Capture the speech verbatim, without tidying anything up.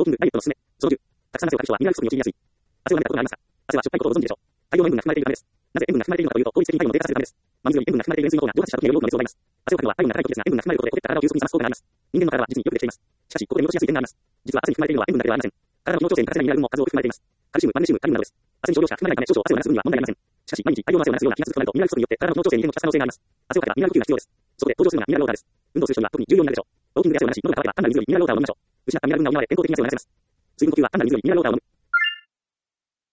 キング、ダイエットのすすめ。そのじゅう。たくさん汗をかく人はミネラル不足に陥りやすい。汗を飲んだことがありますか？汗はしょっぱいことをご存知でしょう。大量の塩分が含まれているためです。なぜ塩分が含まれているのかというと、効率的に体温を低下させるためです。真水より塩分が含まれている塩水の方が蒸発した時により多くの熱を奪います。汗をかくのは体温が高い時ですが、塩分が含まれることでほてった体を急速に冷ます効果があります。人間の体は実によくできています。しかし、ここで見落としやすい点があります。実は汗に含まれているのは塩分だけではありません。体の機能調整に欠かせないミネラルも数多く含まれています。カルシウム、マグネシウム、カリウムなどです。汗に少量しか含まれないため、少々汗を流す分には問題ありません。しかし、毎日大量の汗を流すような気が続くとなると、ミネラル不足によって体の機能調整に異変をきたす可能性があります。汗をかけばミネラル補給が必要です。そこで登場するのがミネラルウォーターです。運動する人には特に重要になるでしょう。ウォーキングで汗を流し、喉が渇けば単なる水よりミネラルウォーターを飲みましょう。失ったミネラル分が補われ、健康的に汗を流せます。水分補給は単なる水よりミネラルウォーターを飲む。